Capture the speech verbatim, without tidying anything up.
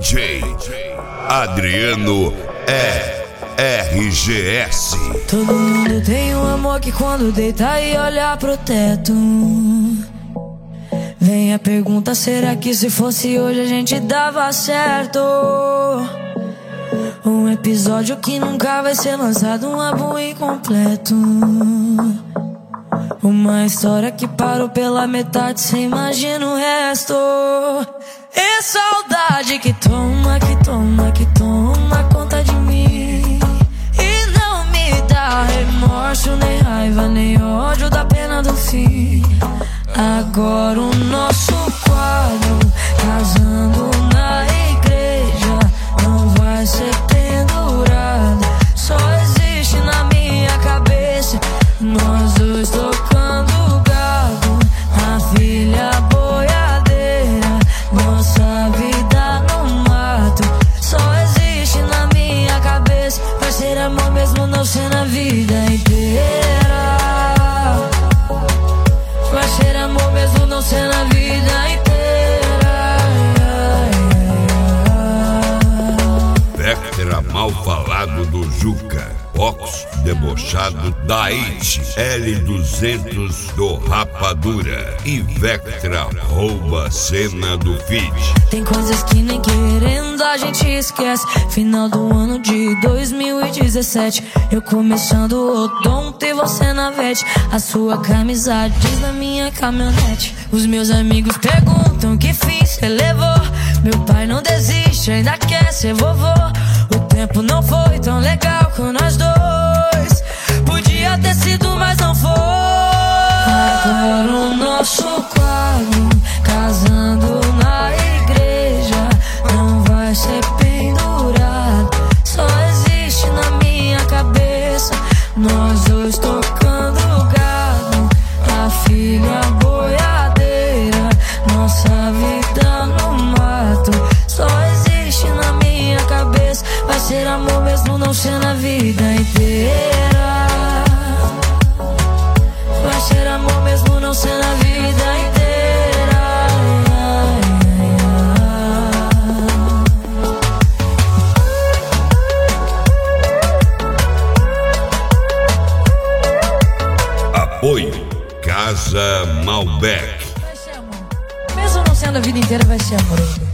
J Adriano é R G S. Todo mundo tem um amor que quando deita e olha pro teto, vem a pergunta: será que se fosse hoje a gente dava certo? Um episódio que nunca vai ser lançado, um álbum incompleto, uma história que parou pela metade, cê imagina o resto. É saudade que toma, que toma, que toma conta de mim, e não me dá remorso, nem raiva, nem ódio da pena do fim. Agora o nosso quadro, casando na igreja, não vai ser pendurado, só existe na minha cabeça. Nós dois tocando gado, a filha boiadeira, nossa vida no mato, só existe na minha cabeça. Vai ser amor mesmo não ser na vida inteira, vai ser amor mesmo não ser na vida inteira. Vectra mal falado do Juca, Ox debochado da It, L duzentos do Rapadura e Vectra rouba cena do feed. Tem coisas que nem querendo a gente esquece. Final do ano de dois mil e dezessete, eu começando o odonto e você na vete. A sua camisa diz na minha caminhonete. Os meus amigos perguntam que fim cê levou. Meu pai não desiste, ainda quer ser vovô. O tempo não foi tão legal com nós dois, podia ter sido, mas não foi. Agora o nosso quadro, casando na igreja, não vai ser pendurado, só existe na minha cabeça. Nós dois tocando gado, a filha boiadeira, nossa vida no mato, só existe na minha cabeça. Vai ser amor mesmo não ser na vida inteira, vai ser amor mesmo não ser na vida inteira. Apoio Casa Malbec. Vai ser amor mesmo não sendo a vida inteira, vai ser amor.